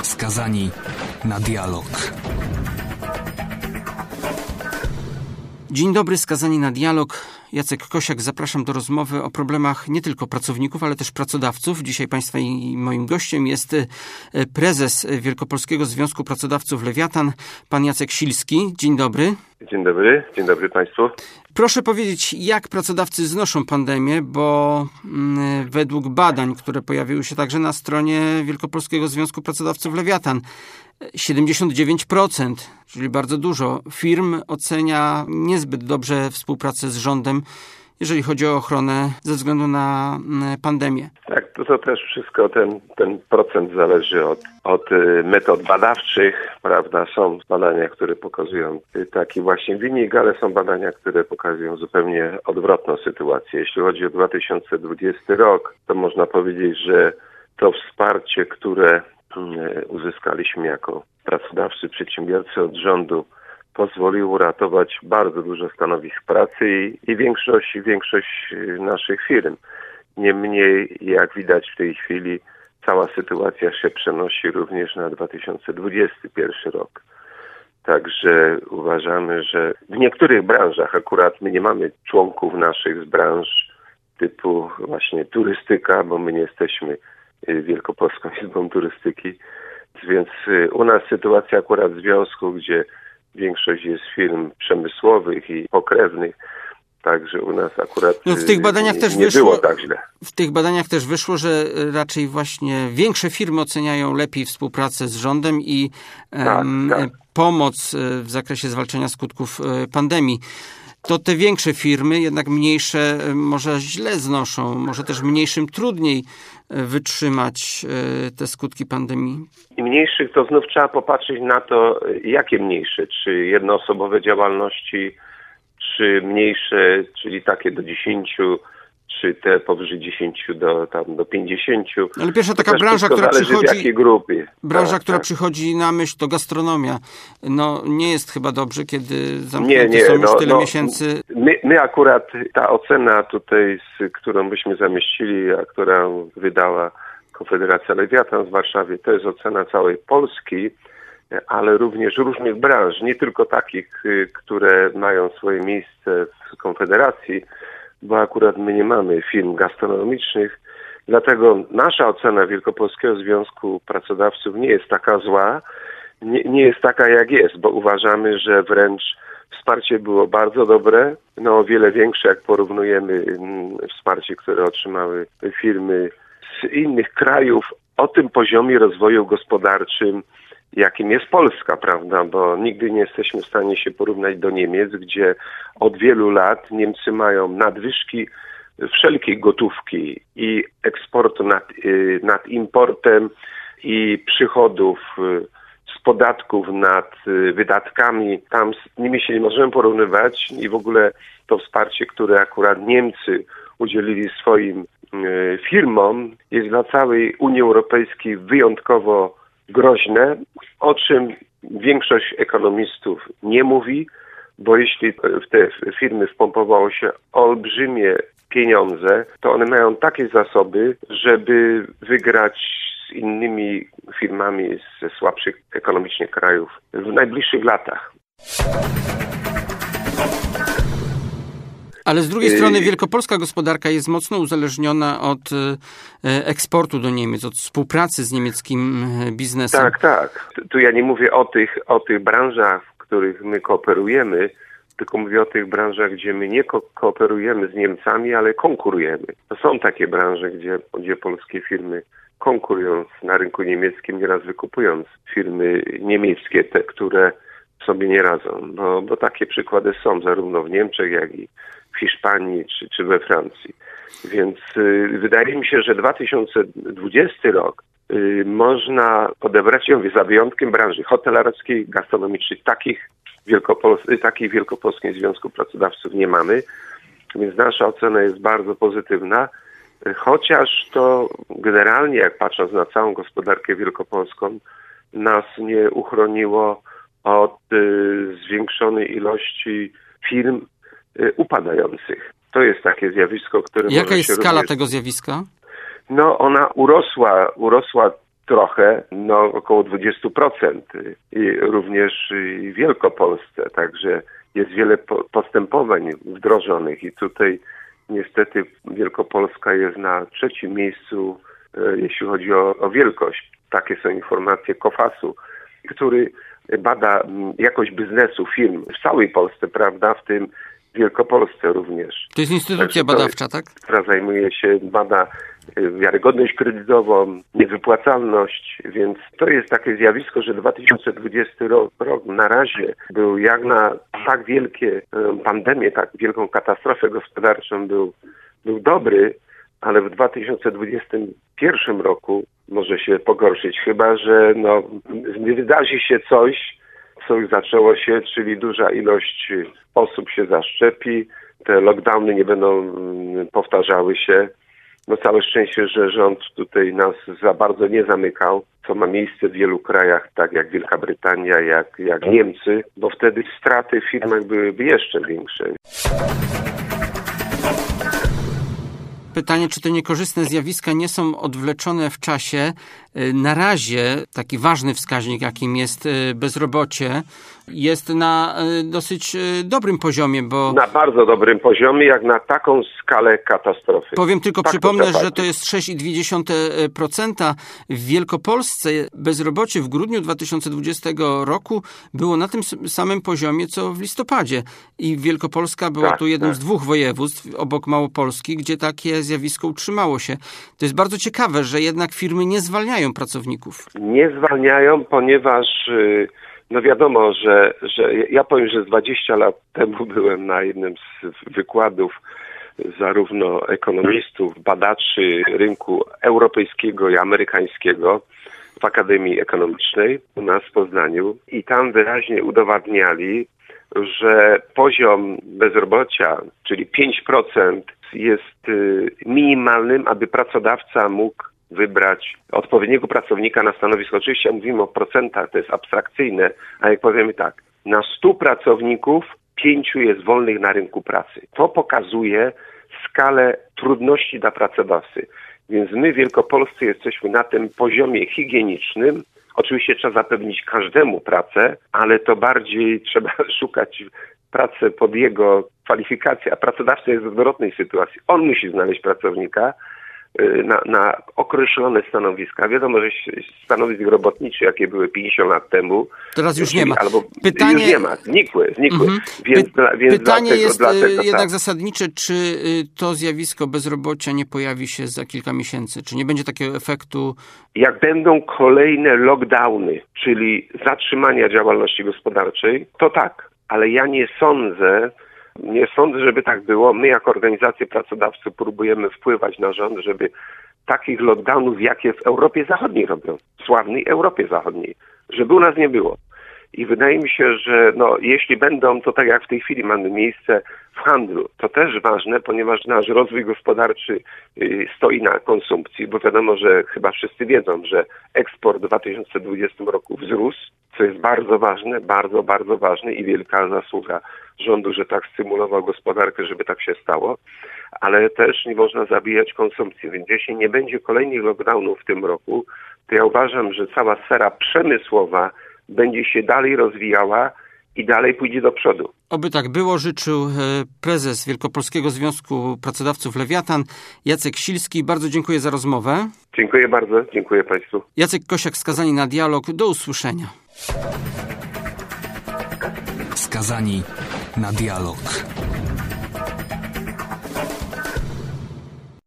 Skazani na dialog. Dzień dobry, Skazani na dialog. Jacek Kosiak, zapraszam do rozmowy o problemach nie tylko pracowników, ale też pracodawców. Dzisiaj Państwa i moim gościem jest prezes Wielkopolskiego Związku Pracodawców Lewiatan, pan Jacek Silski. Dzień dobry. Dzień dobry Państwu. Proszę powiedzieć, jak pracodawcy znoszą pandemię, bo według badań, które pojawiły się także na stronie Wielkopolskiego Związku Pracodawców Lewiatan, 79%, czyli bardzo dużo, firm ocenia niezbyt dobrze współpracę z rządem, jeżeli chodzi o ochronę ze względu na pandemię. Tak, to też wszystko, ten procent zależy od metod badawczych, prawda? Są badania, które pokazują taki właśnie wynik, ale są badania, które pokazują zupełnie odwrotną sytuację. Jeśli chodzi o 2020 rok, to można powiedzieć, że to wsparcie, które uzyskaliśmy jako pracodawcy, przedsiębiorcy od rządu, pozwoliło uratować bardzo dużo stanowisk pracy i większość naszych firm. Niemniej, jak widać w tej chwili, cała sytuacja się przenosi również na 2021 rok. Także uważamy, że w niektórych branżach, akurat my nie mamy członków naszych z branż typu właśnie turystyka, bo my nie jesteśmy Wielkopolską Izbą Turystyki, więc u nas sytuacja akurat w związku, gdzie większość jest firm przemysłowych i pokrewnych, także u nas akurat w tych badaniach też nie było tak źle. W tych badaniach też wyszło, że raczej właśnie większe firmy oceniają lepiej współpracę z rządem i pomoc w zakresie zwalczania skutków pandemii. To te większe firmy, jednak mniejsze może źle znoszą, może też mniejszym trudniej wytrzymać te skutki pandemii. I mniejszych to znów trzeba popatrzeć na to, jakie mniejsze, czy jednoosobowe działalności, czy mniejsze, czyli takie do 10, czy te powyżej 10 do 50. Ale pierwsza taka branża, która przychodzi, w jakiej grupie. która przychodzi na myśl, to gastronomia. No nie jest chyba dobrze, kiedy zamknięte są już tyle miesięcy. My akurat ta ocena tutaj, którą byśmy zamieścili, a którą wydała Konfederacja Lewiatan z Warszawy, to jest ocena całej Polski, ale również różnych branż, nie tylko takich, które mają swoje miejsce w Konfederacji, bo akurat my nie mamy firm gastronomicznych, dlatego nasza ocena Wielkopolskiego Związku Pracodawców nie jest taka zła, nie jest taka jak jest, bo uważamy, że wręcz wsparcie było bardzo dobre, o wiele większe, jak porównujemy wsparcie, które otrzymały firmy z innych krajów o tym poziomie rozwoju gospodarczym, jakim jest Polska, prawda, bo nigdy nie jesteśmy w stanie się porównać do Niemiec, gdzie od wielu lat Niemcy mają nadwyżki wszelkiej gotówki i eksportu nad importem i przychodów z podatków nad wydatkami. Tam z nimi się nie możemy porównywać i w ogóle to wsparcie, które akurat Niemcy udzielili swoim firmom, jest dla całej Unii Europejskiej wyjątkowo groźne, o czym większość ekonomistów nie mówi, bo jeśli w te firmy wpompowało się olbrzymie pieniądze, to one mają takie zasoby, żeby wygrać z innymi firmami ze słabszych ekonomicznie krajów w najbliższych latach. Ale z drugiej strony wielkopolska gospodarka jest mocno uzależniona od eksportu do Niemiec, od współpracy z niemieckim biznesem. Tak. Tu ja nie mówię o tych branżach, w których my kooperujemy, tylko mówię o tych branżach, gdzie my nie kooperujemy z Niemcami, ale konkurujemy. To są takie branże, gdzie polskie firmy konkurując na rynku niemieckim, nieraz wykupując firmy niemieckie, te, które sobie nie radzą. Bo takie przykłady są zarówno w Niemczech, jak i w Hiszpanii czy we Francji. Więc wydaje mi się, że 2020 rok można odebrać, za wyjątkiem branży hotelarskiej, gastronomicznej. Takich w Wielkopolskim Związku Pracodawców nie mamy, więc nasza ocena jest bardzo pozytywna, chociaż to generalnie, jak patrząc na całą gospodarkę wielkopolską, nas nie uchroniło od zwiększonej ilości firm upadających. To jest takie zjawisko, które... Jaka jest skala tego zjawiska? No, ona urosła trochę, około 20%. I również w Wielkopolsce, także jest wiele postępowań wdrożonych i tutaj niestety Wielkopolska jest na 3. miejscu, jeśli chodzi o wielkość. Takie są informacje KOFAS-u, który bada jakość biznesu firm w całej Polsce, prawda, w tym w Wielkopolsce również. To jest instytucja badawcza, tak? Która zajmuje się, bada wiarygodność kredytową, niewypłacalność, więc to jest takie zjawisko, że 2020 rok na razie był jak na tak wielkie pandemię, tak wielką katastrofę gospodarczą był dobry, ale w 2021 roku może się pogorszyć, chyba że wydarzy się coś, co już zaczęło się, czyli duża ilość osób się zaszczepi, te lockdowny nie będą powtarzały się. Całe szczęście, że rząd tutaj nas za bardzo nie zamykał, co ma miejsce w wielu krajach, tak jak Wielka Brytania, jak Niemcy, bo wtedy straty w firmach byłyby jeszcze większe. Pytanie, czy te niekorzystne zjawiska nie są odwleczone w czasie? Na razie taki ważny wskaźnik, jakim jest bezrobocie, jest na dosyć dobrym poziomie, bo... Na bardzo dobrym poziomie, jak na taką skalę katastrofy. Powiem tylko, przypomnę, że to jest 6,2%. W Wielkopolsce bezrobocie w grudniu 2020 roku było na tym samym poziomie, co w listopadzie. I Wielkopolska była tu jednym z 2 województw obok Małopolski, gdzie takie zjawisko utrzymało się. To jest bardzo ciekawe, że jednak firmy nie zwalniają pracowników. Nie zwalniają, ponieważ wiadomo, że ja powiem, że 20 lat temu byłem na jednym z wykładów zarówno ekonomistów, badaczy rynku europejskiego i amerykańskiego w Akademii Ekonomicznej u nas w Poznaniu i tam wyraźnie udowadniali, że poziom bezrobocia, czyli 5%, jest minimalnym, aby pracodawca mógł wybrać odpowiedniego pracownika na stanowisko. Oczywiście mówimy o procentach, to jest abstrakcyjne, a jak powiemy tak, na 100 pracowników 5 jest wolnych na rynku pracy. To pokazuje skalę trudności dla pracodawcy. Więc my w Wielkopolsce jesteśmy na tym poziomie higienicznym. Oczywiście trzeba zapewnić każdemu pracę, ale to bardziej trzeba szukać pracę pod jego kwalifikację, a pracodawca jest w odwrotnej sytuacji. On musi znaleźć pracownika na określone stanowiska. Wiadomo, że stanowisk robotniczych, jakie były 50 lat temu... Teraz już nie ma. Albo pytanie, już nie ma. Znikły. Więc pytanie jest jednak zasadnicze, czy to zjawisko bezrobocia nie pojawi się za kilka miesięcy? Czy nie będzie takiego efektu? Jak będą kolejne lockdowny, czyli zatrzymania działalności gospodarczej, to tak. Ale ja nie sądzę, żeby tak było. My jako organizacje pracodawców próbujemy wpływać na rząd, żeby takich lockdownów, jakie w Europie Zachodniej robią, w sławnej Europie Zachodniej, żeby u nas nie było. I wydaje mi się, że jeśli będą, to tak jak w tej chwili mamy miejsce w handlu, to też ważne, ponieważ nasz rozwój gospodarczy stoi na konsumpcji, bo wiadomo, że chyba wszyscy wiedzą, że eksport w 2020 roku wzrósł, co jest bardzo ważne, bardzo, bardzo ważne i wielka zasługa rządu, że tak stymulował gospodarkę, żeby tak się stało, ale też nie można zabijać konsumpcji, więc jeśli nie będzie kolejnych lockdownów w tym roku, to ja uważam, że cała sfera przemysłowa będzie się dalej rozwijała i dalej pójdzie do przodu. Oby tak było, życzył prezes Wielkopolskiego Związku Pracodawców Lewiatan Jacek Silski. Bardzo dziękuję za rozmowę. Dziękuję bardzo, dziękuję Państwu. Jacek Kosiak, Skazani na dialog. Do usłyszenia. Skazani na dialog.